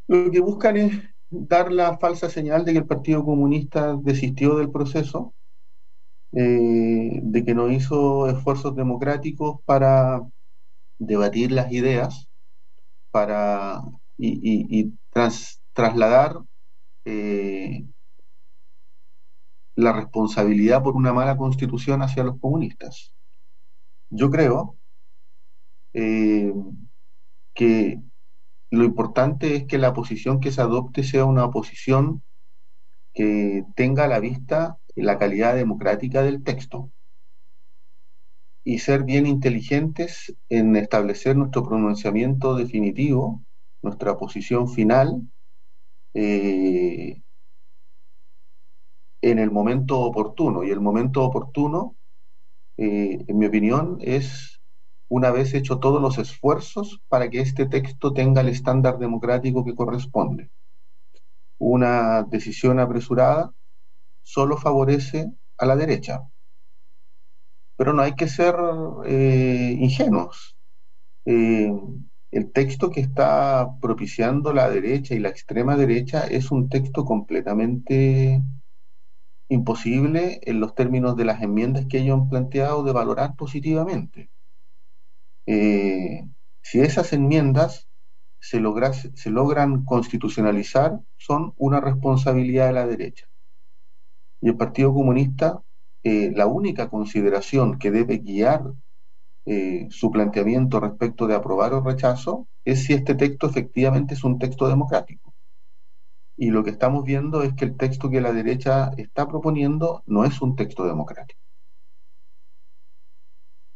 Lo que buscan es dar la falsa señal de que el Partido Comunista desistió del proceso, de que no hizo esfuerzos democráticos para debatir las ideas, para trasladar eh, la responsabilidad por una mala constitución hacia los comunistas. Yo creo eh, que lo importante es que la posición que se adopte sea una posición que tenga a la vista la calidad democrática del texto y ser bien inteligentes en establecer nuestro pronunciamiento definitivo, nuestra posición final, eh, en el momento oportuno. Y el momento oportuno, en mi opinión, es una vez hecho todos los esfuerzos para que este texto tenga el estándar democrático que corresponde. Una decisión apresurada solo favorece a la derecha, pero no hay que ser ingenuos. Eh, el texto que está propiciando la derecha y la extrema derecha es un texto completamente imposible en los términos de las enmiendas que ellos han planteado de valorar positivamente. Eh, si esas enmiendas se logran constitucionalizar, son una responsabilidad de la derecha. Y el Partido Comunista, la única consideración que debe guiar su planteamiento respecto de aprobar o rechazo es si este texto efectivamente es un texto democrático. Y lo que estamos viendo es que el texto que la derecha está proponiendo no es un texto democrático.